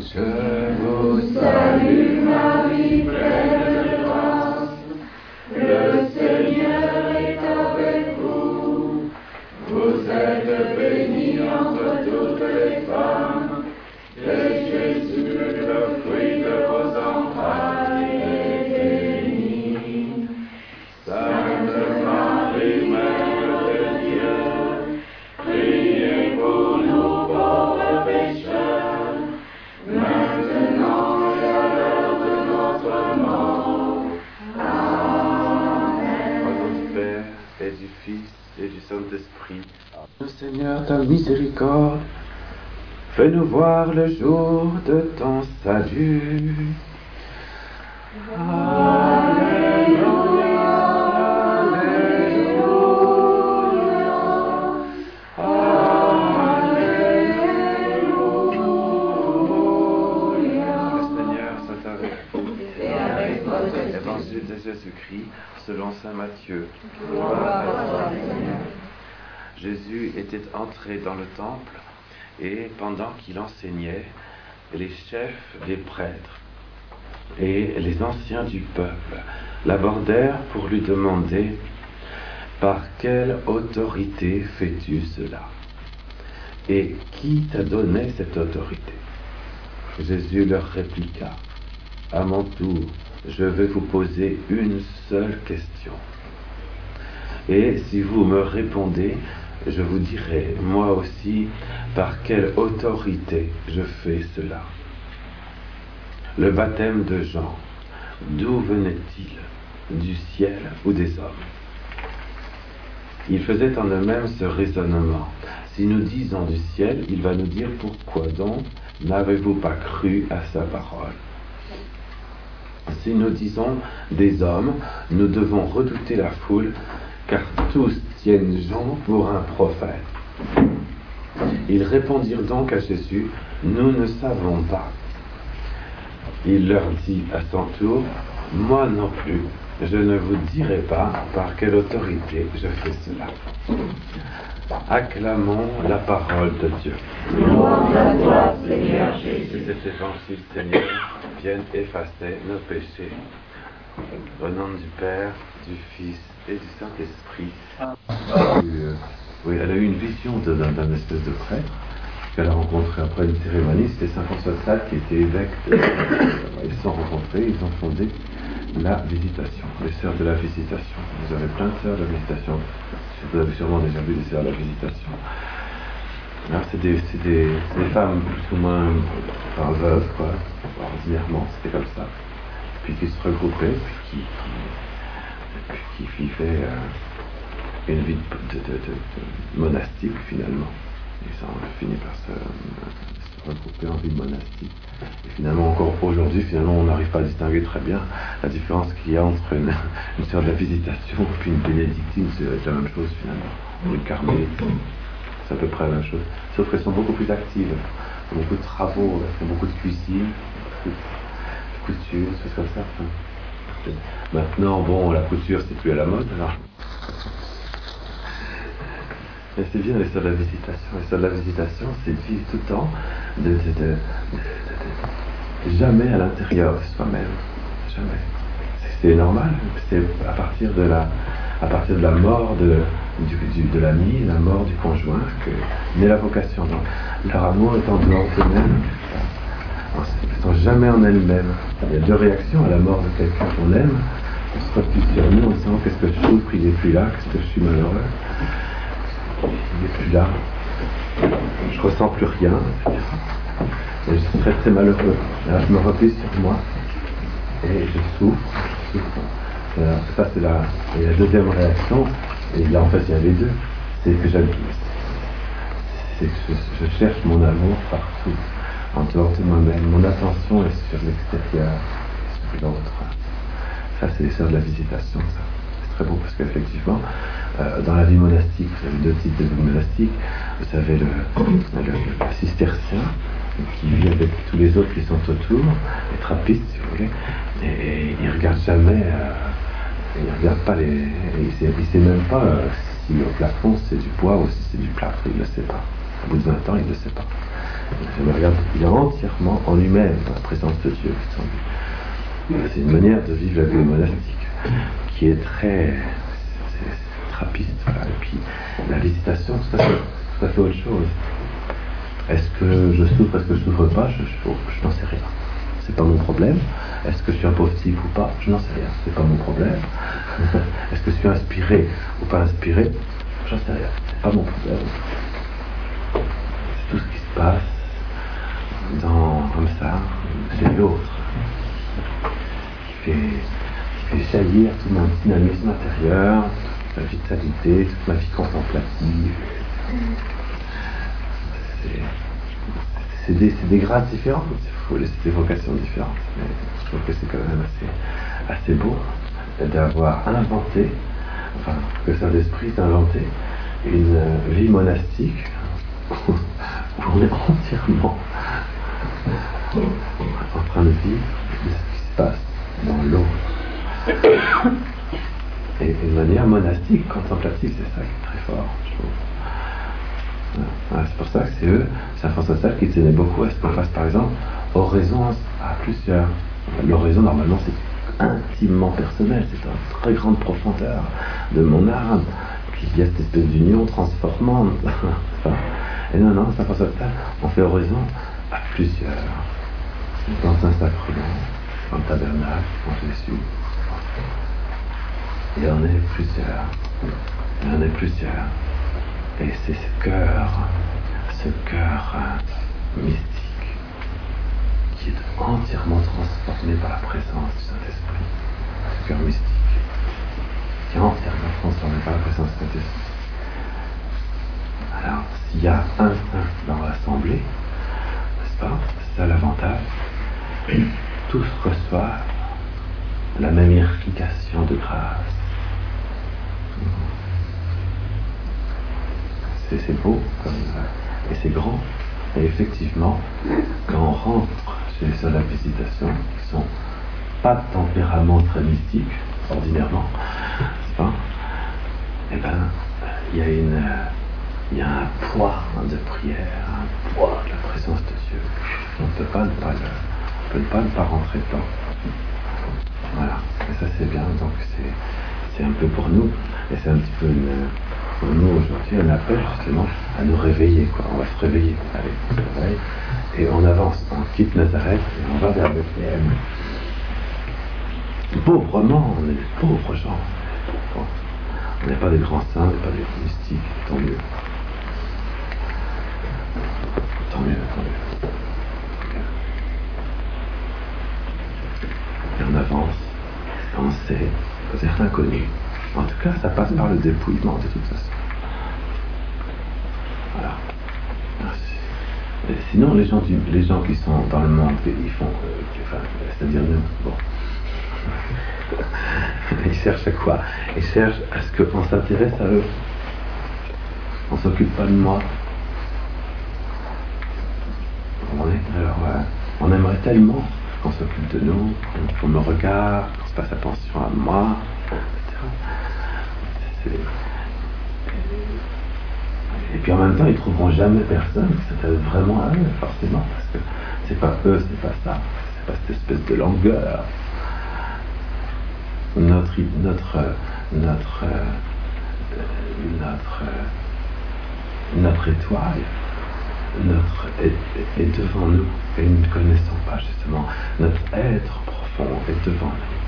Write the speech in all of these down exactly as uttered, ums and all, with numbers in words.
Je vous salue Marie, pleine de grâce, le Seigneur est avec vous. Vous êtes bénie entre toutes les femmes, et Jésus, le fruit de vos entrailles, est béni. Sainte Marie, Mère de Dieu, priez pour nous pauvres pécheurs, maintenant et à l'heure de notre mort. Amen. Au nom du Père, et du Fils, et du Saint-Esprit. Seigneur, ta miséricorde, fais-nous voir le jour de ton salut. Alléluia, Alléluia, Alléluia. Le Seigneur soit avec vous. Et avec votre esprit. Évangile de Jésus-Christ selon saint Matthieu. Gloire à toi, Seigneur. Jésus était entré dans le temple et pendant qu'il enseignait, les chefs des prêtres et les anciens du peuple l'abordèrent pour lui demander: par quelle autorité fais-tu cela? Et qui t'a donné cette autorité? Jésus leur répliqua: à mon tour, je vais vous poser une seule question. Et si vous me répondez, je vous dirai, moi aussi, par quelle autorité je fais cela. Le baptême de Jean, d'où venait-il? Du ciel ou des hommes? Ils faisaient en eux-mêmes ce raisonnement. Si nous disons du ciel, il va nous dire: pourquoi donc n'avez-vous pas cru à sa parole? Si nous disons des hommes, nous devons redouter la foule, car tous tiennent Jean pour un prophète. Ils répondirent donc à Jésus: nous ne savons pas. Il leur dit à son tour: moi non plus, je ne vous dirai pas par quelle autorité je fais cela. Acclamons la parole de Dieu. Louange à toi, Seigneur Jésus. Que cet évangile, Seigneur, vienne effacer nos péchés. Au nom du Père, du Fils et du Saint-Esprit. Euh, oui, elle a eu une vision de- d'un, d'un espèce de prêtre qu'elle a rencontré après une cérémonie. C'était saint François de Sales qui était évêque. De... Ils se sont rencontrés, ils ont fondé la Visitation, les sœurs de la Visitation. Vous avez plein de sœurs de la Visitation. Vous avez sûrement déjà vu les sœurs de la Visitation. Alors, c'est des, c'est des, c'est des femmes plus ou moins enfin, veuves, quoi. Ordinairement, c'était comme ça. Puis qui se regroupaient, puis qui, qui, puis qui vivaient euh, une vie de, de, de, de monastique finalement. Ils ont fini par se, se regrouper en vie de monastique. Et finalement, encore aujourd'hui, finalement, on n'arrive pas à distinguer très bien la différence qu'il y a entre une, une sœur de la Visitation et puis une bénédictine. C'est la même chose finalement. Une carmélite, c'est à peu près la même chose. Sauf qu'elles sont beaucoup plus actives. Elles font beaucoup de travaux, elles font beaucoup de cuisine, beaucoup de couture, des choses comme ça. Enfin, maintenant, bon, la couture, c'est plus à la mode, alors. Mais c'est bien les sœurs de la Visitation. Les sœurs de la Visitation, c'est de vivre tout le temps, de, de, de, de, de, de jamais à l'intérieur de soi-même. Jamais. C'est, c'est normal. C'est à partir de la, à partir de la mort de, du, du, de l'ami, la mort du conjoint, que naît la vocation. Donc, leur amour est en dehors d'eux-mêmes. Elles ne sont jamais en elles-mêmes. Il y a deux réactions à la mort de quelqu'un qu'on aime. On se replie sur nous en disant: qu'est-ce que je souffre, il n'est plus là, qu'est-ce que je suis malheureux. Il n'est plus là, je ressens plus rien, et cetera. Et je suis très très malheureux. Là, je me replie sur moi et je souffre. Je souffre. Euh, ça, c'est la, et la deuxième réaction, et là en fait il y a les deux, c'est que j'aime, c'est que je, je cherche mon amour partout, en dehors de moi-même. Mon attention est sur l'extérieur, sur l'autre. Ça, c'est les sœurs de la Visitation, ça. Très beau parce qu'effectivement, euh, dans la vie monastique, vous avez deux types de vie monastique. Vous avez le, le, le cistercien qui vit avec tous les autres qui sont autour, les trappistes, si vous voulez, et, et il ne regarde jamais, euh, il ne regarde pas les. Il ne sait, il sait même pas euh, si au plafond c'est du bois ou si c'est du plâtre, il ne le sait pas. Au bout de vingt ans, il ne le sait pas. Je me regarde, il est entièrement en lui-même, dans la présence de Dieu. C'est une manière de vivre la vie monastique qui est très c'est, c'est trappiste. Voilà. Et puis la visitation, tout à fait, tout à fait autre chose. Est-ce que je souffre, est-ce que je souffre pas? Je, je, je n'en sais rien. C'est pas mon problème. Est-ce que je suis un pauvre type ou pas? Je n'en sais rien. C'est pas mon problème. Est-ce que je suis inspiré ou pas inspiré? J'en sais rien. C'est pas mon problème. C'est tout ce qui se passe dans, comme ça, chez l'autre, qui fait, qui fait jaillir tout mon dynamisme intérieur, toute ma vitalité, toute ma vie contemplative. C'est, c'est, des, c'est des grades différents, c'est des vocations différentes, mais je trouve que c'est quand même assez, assez beau d'avoir inventé, enfin, que Saint-Esprit ait inventé une vie monastique où on est entièrement en train de vivre de ce qui se passe dans l'autre. Et une manière monastique, contemplative, c'est ça qui est très fort, je trouve. Voilà, c'est pour ça que c'est eux, Saint François de Sales, qui tenait beaucoup à ce qu'on fasse, par exemple, oraison à plusieurs. L'oraison, normalement, c'est intimement personnel, c'est en très grande profondeur de mon âme, qu'il y a cette espèce d'union transformante. Et non, non, Saint François de Sales, on fait oraison à plusieurs, dans un sacrement, dans le tabernacle, en Jésus. Et on est plusieurs, et on est plusieurs. Et c'est ce cœur, ce cœur euh, mystique, qui est entièrement transformé par la présence du Saint-Esprit. Ce cœur mystique, qui est entièrement transformé par la présence du Saint-Esprit. Alors, s'il y a un saint dans l'assemblée, n'est-ce pas? C'est ça l'avantage. Tous reçoivent la même irrigation de grâce. C'est, c'est beau, comme, et c'est grand. Et effectivement, quand on rentre chez les sœurs de la Visitation, qui sont pas de tempérament très mystique, ordinairement, n'est-ce pas? Eh ben, il y a une, il y a un poids de prière, un poids de la présence de Dieu. On ne peut pas ne pas le, on peut pas ne pas rentrer dedans. Voilà. Et ça c'est bien. Donc c'est, c'est un peu pour nous, et c'est un petit peu une, pour nous aujourd'hui un appel justement à nous réveiller, quoi. On va se réveiller. Allez, on se réveille, et on avance. On quitte Nazareth et on va vers Bethléem. Pauvrement, on est des pauvres gens. On n'est pas des grands saints, on n'est pas des mystiques, tant mieux. Tant mieux, tant mieux. Et on avance, et on sait que c'est inconnu. En tout cas, ça passe par le dépouillement de toute façon. Voilà. Et sinon, les gens, du, les gens qui sont dans le monde, ils font, euh, enfin, c'est-à-dire nous, bon. Ils cherchent à quoi? Ils cherchent à ce qu'on s'intéresse à eux. On s'occupe pas de moi. On, est, alors, euh, on aimerait tellement qu'on s'occupe de nous, qu'on me regarde, qu'on se passe attention à moi, et cetera. C'est... Et puis en même temps, ils trouveront jamais personne qui s'intéresse vraiment à eux, forcément, parce que c'est pas eux, c'est pas ça, c'est pas cette espèce de langueur. Notre, notre, notre, notre, notre étoile, notre est, est devant nous, et nous ne connaissons pas justement. Notre être profond est devant nous.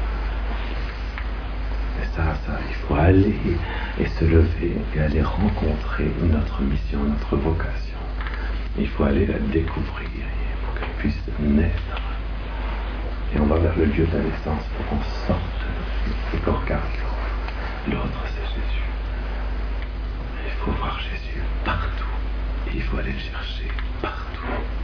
Et ça, ça, il faut aller et se lever et aller rencontrer notre mission, notre vocation. Il faut aller la découvrir pour qu'elle puisse naître. Et on va vers le lieu de la naissance pour qu'on sorte et qu'on regarde l'autre. L'autre, c'est Jésus. Il faut voir Jésus partout. Et il faut aller le chercher partout.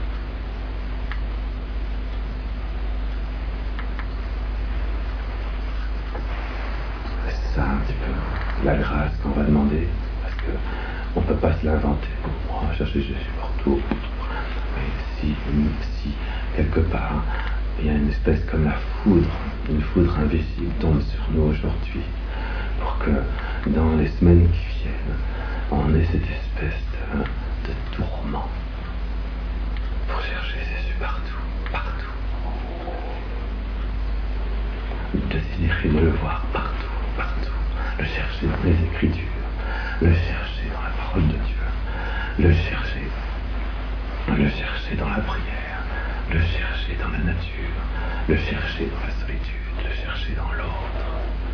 C'est ça un petit peu la grâce qu'on va demander. Parce qu'on ne peut pas se l'inventer. On va chercher Jésus partout. Mais si, si quelque part, il y a une espèce comme la foudre, une foudre invisible tombe sur nous aujourd'hui, pour que dans les semaines qui viennent, on ait cette espèce de, de tourment, et de le voir partout, partout. Le chercher dans les Écritures, le chercher dans la parole de Dieu, le chercher, le chercher dans la prière, le chercher dans la nature, le chercher dans la solitude, le chercher dans l'autre,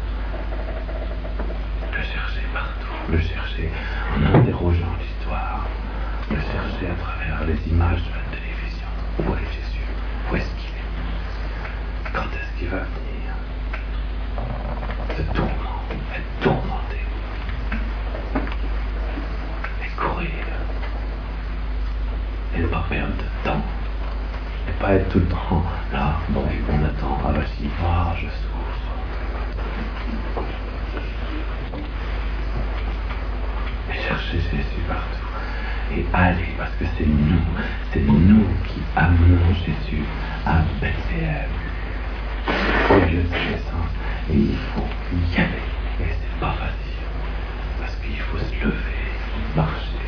le chercher partout, le chercher en interrogeant l'histoire, le chercher à travers les images de la télévision. Où est Jésus? Où est-ce qu'il est? Quand est-ce qu'il va venir? Ce tourment, être tourmenté et courir et ne pas perdre de temps et pas être tout le temps là, bon, on attend, ah bah si, ah, je souffre. Et chercher Jésus partout et aller, parce que c'est nous, c'est nous qui amenons Jésus à Bethléem, au lieu de naissance. Et il faut y aller. Et c'est pas facile. Parce qu'il faut se lever, marcher.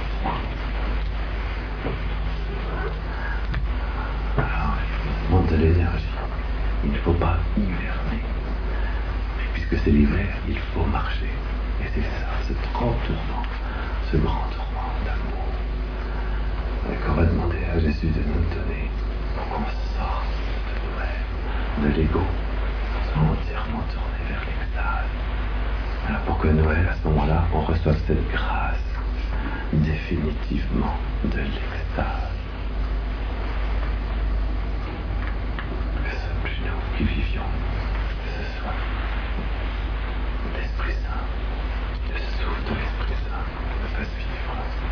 Alors, il faut de l'énergie. Il ne faut pas hiverner. Mais puisque c'est l'hiver, il faut marcher. Et c'est ça, ce grand tourment, ce grand tourment d'amour. Et qu'on va demander à Jésus de nous donner pour qu'on sorte de nous-mêmes, de l'ego, entièrement tourné vers l'extase. Alors pour que Noël, à ce moment-là, on reçoive cette grâce définitivement de l'extase. Que ce soit plus nous qui vivions, que ce soit l'Esprit Saint, le souffle de l'Esprit Saint qui nous fasse vivre.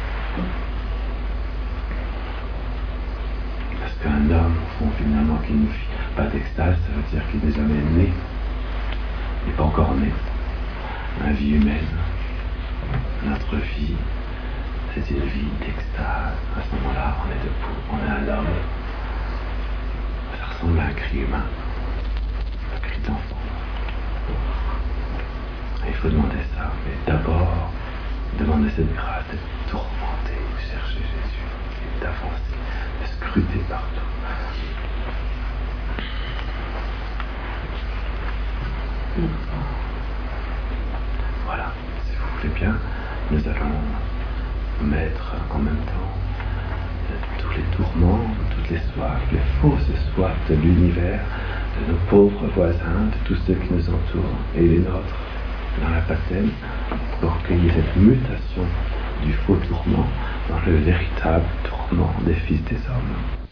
Parce qu'un homme, au fond, finalement, qui ne vit pas d'extase, ça veut dire qu'il n'est jamais né. Il n'est pas encore né. La vie humaine, notre vie, c'est une vie d'extase. À ce moment-là, on est debout, on est un homme. Ça ressemble à un cri humain, un cri d'enfant. Et il faut demander ça, mais d'abord, demander cette grâce de tourmenter, de chercher Jésus, et d'avancer, de scruter partout. Voilà, si vous voulez bien, nous allons mettre en même temps tous les tourments, toutes les soifs, les fausses soifs de l'univers, de nos pauvres voisins, de tous ceux qui nous entourent, et les nôtres, dans la baptême, pour qu'il y ait cette mutation du faux tourment dans le véritable tourment des fils des hommes.